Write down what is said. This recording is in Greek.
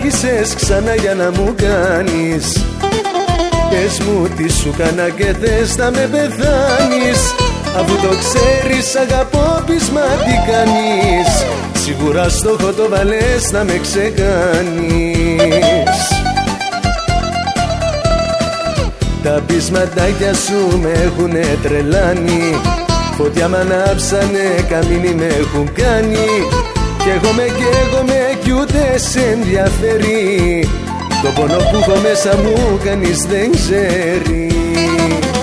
άρχισες ξανά για να μου κάνεις. Πες μου τι σου κάνα και θες να με πεθάνεις. Αφού το ξέρεις αγαπώ πεις μα τι κάνεις. Σίγουρα στόχο το βάλες να με ξεκάνεις. Τα πεισματάκια σου με έχουνε τρελάνει. Φωτιά μ' ανάψανε, καμίνι με έχουν κάνει. Καίγομαι κι ούτε σε ενδιαφέρει. Το πόνο που έχω μέσα μου κανείς δεν ξέρει.